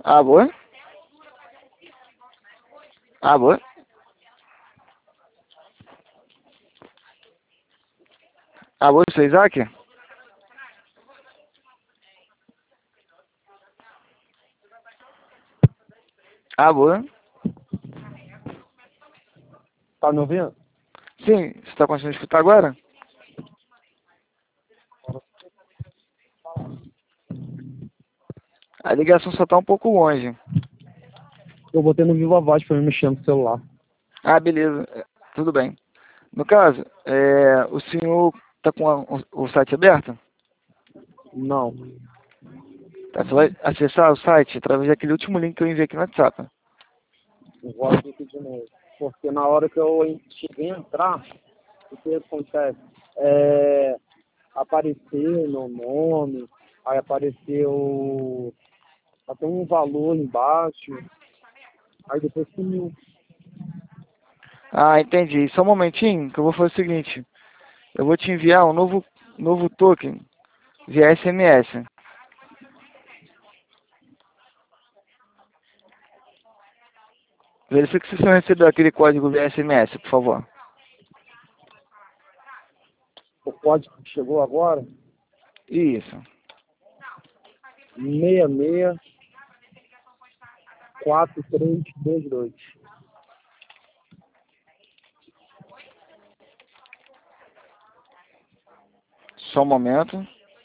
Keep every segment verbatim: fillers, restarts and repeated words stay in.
Alô? Alô? Alô, seu Isaac? Alô? Tá me ouvindo? Sim, você está conseguindo escutar agora? A ligação só está um pouco longe. Eu botei no Viva Voz pra me mexer no celular. Ah, beleza. É, tudo bem. No caso, é, o senhor está com a- o, o site aberto? Não. Tá, você vai acessar o site através daquele último link que eu enviei aqui no WhatsApp. Eu vou abrir aqui de novo. Porque na hora que eu en- cheguei a entrar, o que acontece? É, apareceu meu nome, aí apareceu até um valor embaixo, aí depois sumiu. Ah, entendi. Só um momentinho que eu vou fazer o seguinte. Eu vou te enviar um novo, novo token via S M S. Verifique se o senhor recebeu aquele código via S M S, por favor. O código que chegou agora, Isso. seis seis quatro três dois dois. Só um momento.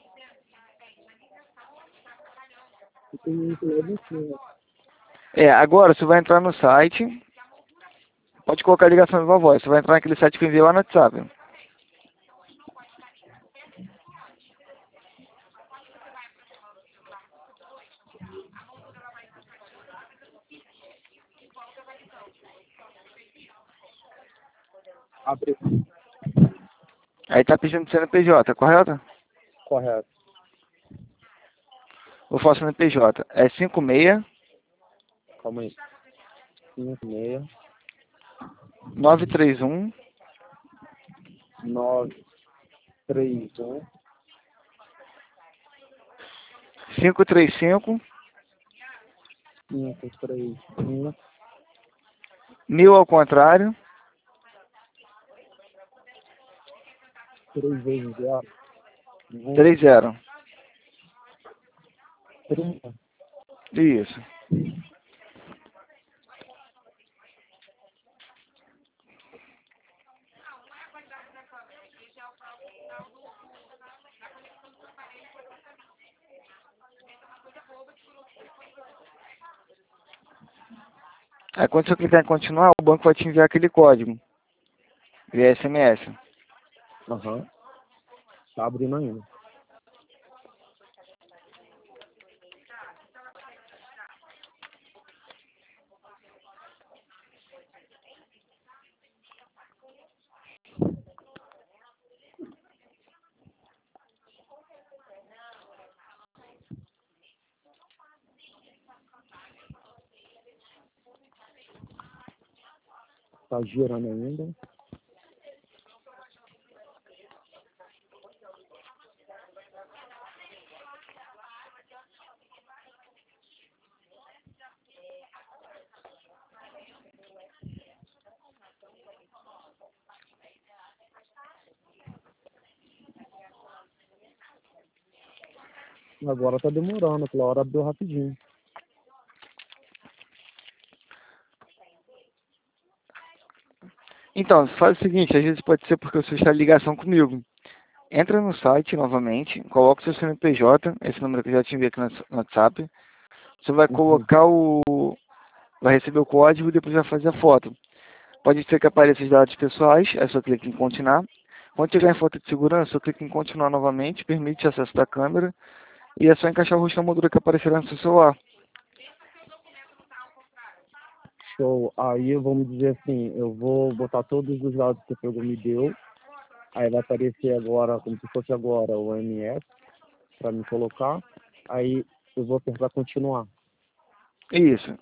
E tem isso lá em cima. É, agora você vai entrar no site. Pode colocar a ligação de voz. Você vai entrar naquele site que eu enviei lá no WhatsApp. Abre. Aí tá pedindo C N P J, correto? Correto. Vou falar C N P J. É cinco seis Calma aí. cinco seis nove três um nove três um cinco três cinco cinco três um mil ao contrário três vezes zero. três zero. trinta. Isso. Aí quando você clicar em continuar, o banco vai te enviar aquele código via S M S. Aham. Tá abrindo ainda. Tá girando ainda. Agora tá demorando, aquela hora abriu rapidinho. Então, faz o seguinte, às vezes pode ser porque você está em ligação comigo. Entra no site novamente, coloca o seu C N P J, esse número que eu já te enviei aqui no no WhatsApp. Você vai Uhum. colocar o... vai receber o código e depois vai fazer a foto. Pode ser que apareça os dados pessoais, é só clicar em continuar. Quando chegar em foto de segurança, eu clico em continuar novamente, permite acesso da câmera, e é só encaixar o rosto na moldura que aparecerá no seu celular. Show. Aí vamos dizer assim, eu vou botar todos os dados que o programa me deu. Aí vai aparecer agora, como se fosse agora, o M S para me colocar. Aí eu vou apertar continuar. Isso,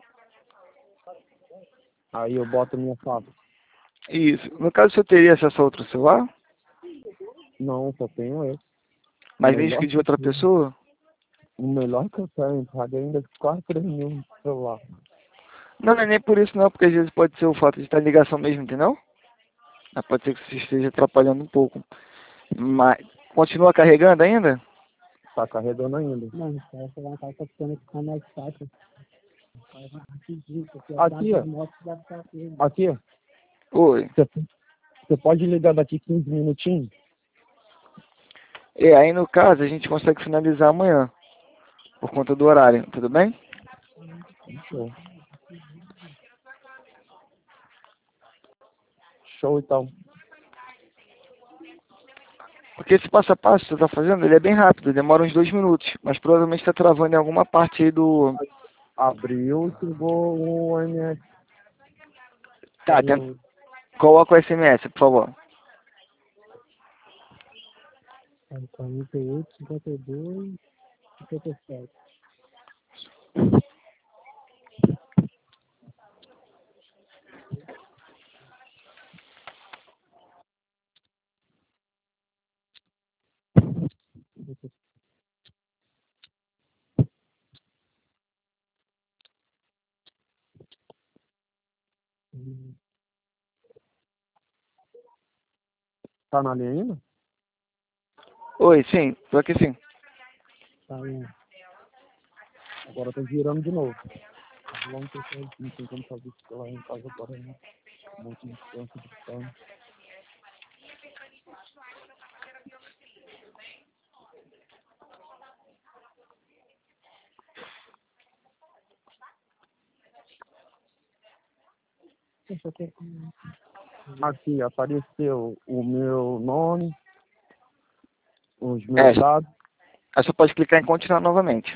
Aí eu boto minha foto. isso. No caso, você teria acesso a outro celular, Não, só tenho esse. mas mesmo Melhor que de que outra tudo. pessoa? O melhor que eu tenho, paguei ainda quase três mil no celular. Não, não é nem por isso não, porque às vezes pode ser o fato de estar em ligação mesmo, entendeu? Mas pode ser que você esteja atrapalhando um pouco. Mas continua carregando ainda? Tá carregando ainda. Não, isso aí você vai estar ficando ficar mais fácil. Vai rapidinho, porque Aqui, ó. moto vai ficar aqui. Aqui, ó. Oi. Você, você pode ligar daqui quinze minutinhos? É, aí no caso a gente consegue finalizar amanhã, por conta do horário, tudo bem? Show. Show, então. Porque esse passo a passo que você está fazendo, ele é bem rápido, demora uns dois minutos, mas provavelmente está travando em alguma parte aí do... Abriu e chegou o M S. Tá, tenta... Coloca o S M S, por favor. quarenta e oito, cinquenta e dois, cinquenta e sete. Tá na linha ainda? Oi, sim, tô aqui sim. Tá bom. Agora tá girando de novo. Vamos ter que não tem como fazer isso lá em casa agora, né? Um monte de distância de distância. Aqui apareceu o meu nome, os meus É, dados. aí você pode clicar em continuar novamente.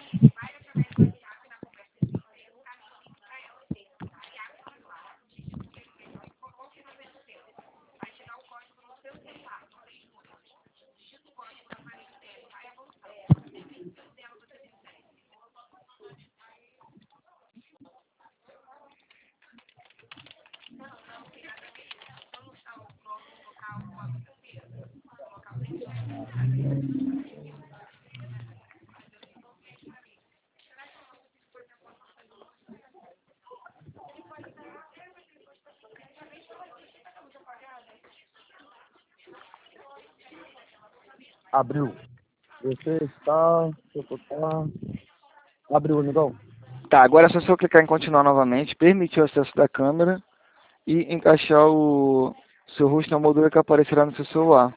Abriu. Você está... Tá... Abriu, amigão. Tá, agora é só você clicar em continuar novamente, permitir o acesso da câmera e encaixar o seu rosto na moldura que aparecerá no seu celular.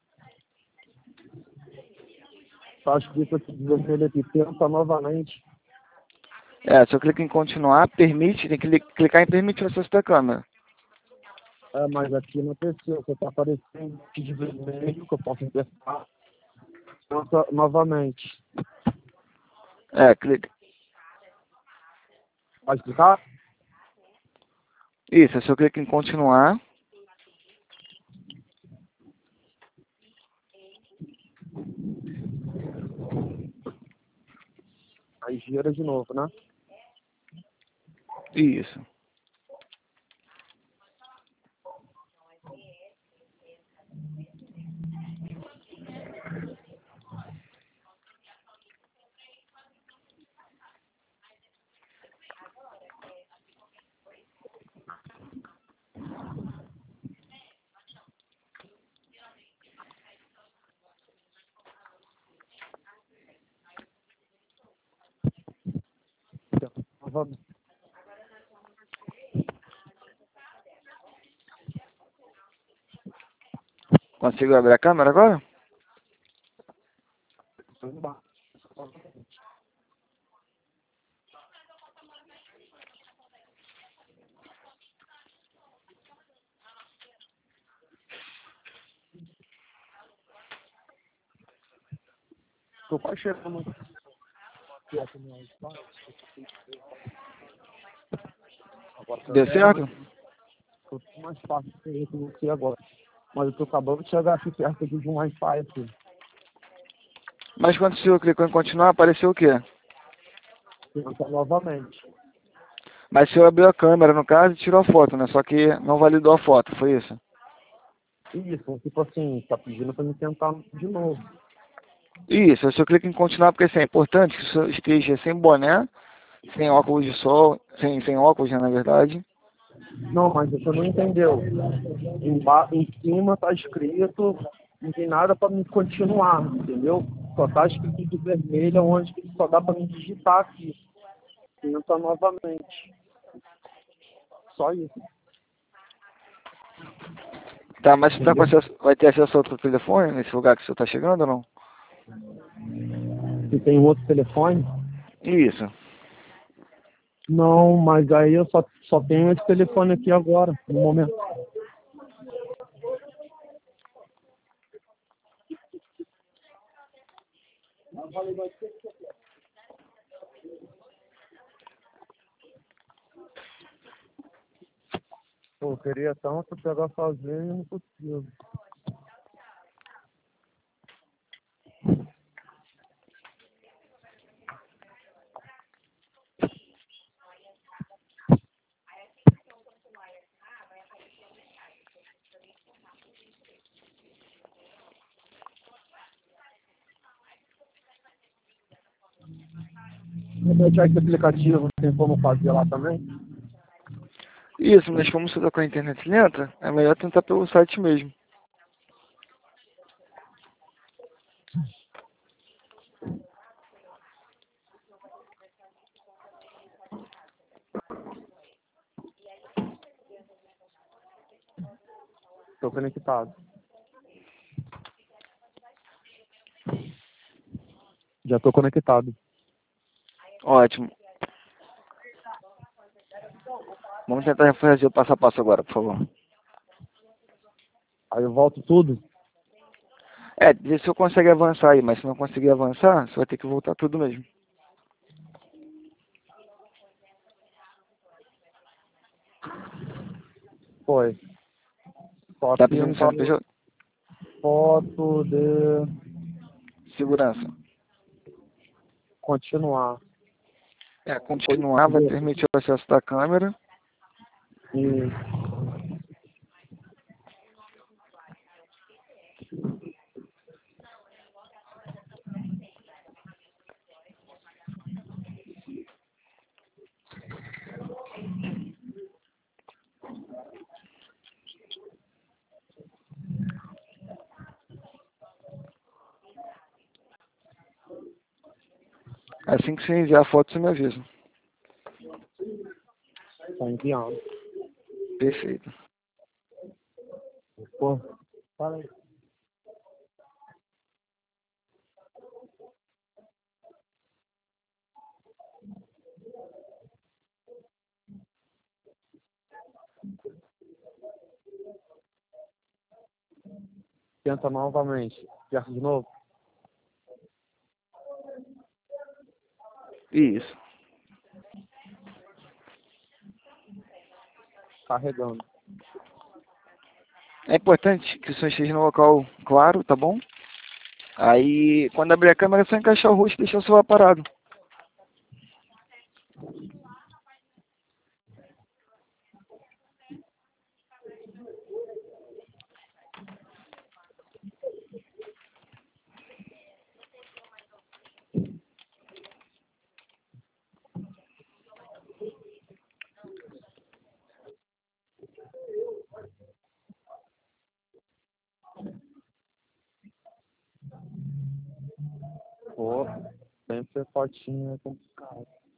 Tá escrito aqui, dizer aqui, tenta novamente. É, só clica em continuar, permite, tem que li- clicar em permitir o acesso da câmera. É, mas aqui não apareceu, você tá aparecendo de vermelho, que eu posso apertar. Tenta novamente. É, clica. Pode clicar? Isso, é só clica em continuar. Aí gira de novo, né? Isso. Novamente. Conseguiu abrir a câmera agora? Tô quase chegando. Deu certo? Tô mais fácil que você agora. Mas eu tô acabando de chegar aqui perto aqui de um Wi-Fi aqui. Mas quando o senhor clicou em continuar, apareceu o quê? Tenta novamente. Mas o senhor abriu a câmera, no caso, e tirou a foto, né? Só que não validou a foto, foi isso? Isso, tipo assim, tá pedindo pra me tentar de novo. Isso, você clica em continuar, porque assim, é importante que você esteja sem boné, sem óculos de sol, sem, sem óculos, né, na verdade. Não, mas você não entendeu. Emba em cima tá escrito, não tem nada para me continuar, entendeu? Só tá escrito de vermelho, onde que só dá para me digitar aqui. Tenta novamente. Só isso, Tá, mas você tá com entendeu? acesso, vai ter acesso a outro telefone nesse lugar que você está chegando ou não? Se tem um outro telefone? Isso. Não, mas aí eu só, só tenho esse telefone aqui agora, no momento. Eu queria tanto pegar sozinho e não consigo. Vou deixar esse aplicativo, tem como fazer lá também? Isso, mas como você tá com a internet lenta, é melhor tentar pelo site mesmo. Estou conectado. Já estou conectado. Ótimo. Vamos tentar fazer o passo a passo agora, por favor. Aí eu volto tudo? É, vê se eu consegue avançar aí, mas se não conseguir avançar, você vai ter que voltar tudo mesmo. Foi. Só Tá que pedindo não tá C N P J? foto de Segurança. continuar. É, continuar vai permitir o acesso da câmera. E Assim que você enviar a foto, você me avisa. tá enviando. Perfeito. Pô, fala aí. Tenta novamente. Aperta de novo. Isso. Carregando. É importante que você esteja no local claro, tá bom? Aí, quando abrir a câmera, é só encaixar o rosto e deixar o celular parado. Pô, sempre fotinha é complicado.